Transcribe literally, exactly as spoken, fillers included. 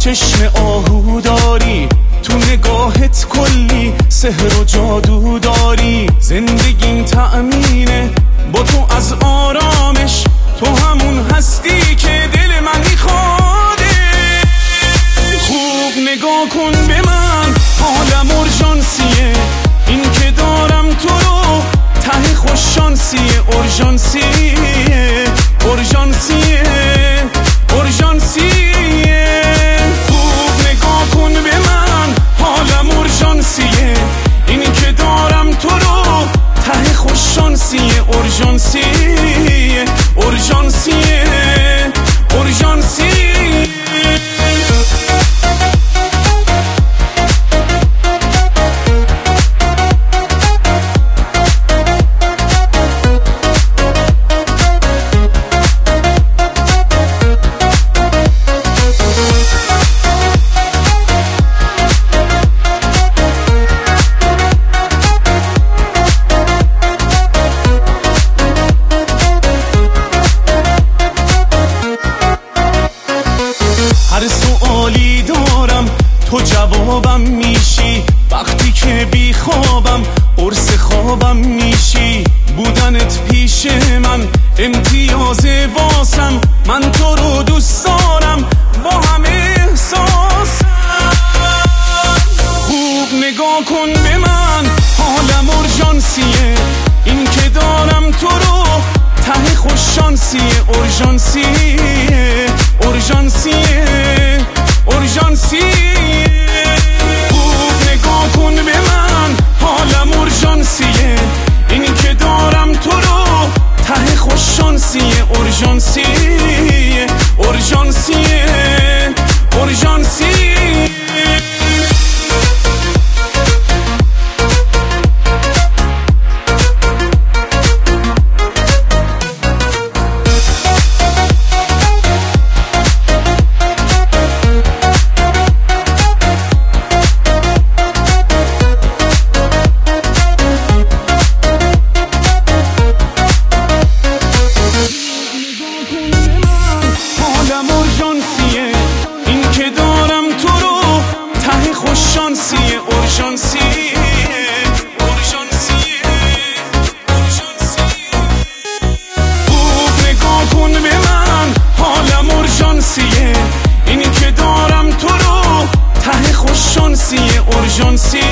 چشم آهو داری، تو نگاهت کلی سحر و جادو داری. زندگیم تأمینه با تو از آرامش، تو همون هستی که دل من میخواده. خوب نگاه کن به من، حالم اورژانسیه، این که دارم تو رو ته خوششانسیه. اورژانسیه اورژانسیه اورژانسیه. خوب نگاه کن به من، حالم اورژانسیه، این که دارم تو رو ته خوششانسیه. اورژانسیه اورژانسیه اورژانسیه. هر سوالی دارم تو جوابم میشی، وقتی که بی خوابم قرص خوابم میشی. بودنت پیش من امتیاز واسم، من تو رو دوست دارم با همه احساسم. خوب نگاه کن به من، حالم اورژانسیه، این که دارم تو رو ته خوششانسیه. اورژانسیه اورژانسیه اورژانسیه. خوب نگاه کن به من، حالم اورژانسیه، این که دارم تو رو ته خوششانسیه. اورژانسیه اورژانسیه اورژانسیه. این که دارم تو رو ته خوششانسیه. اورژانسیه اورژانسیه اورژانسیه. خوب نگاه کن به من، حالم اورژانسیه، این که دارم تو رو ته خوششانسیه. اورژانسیه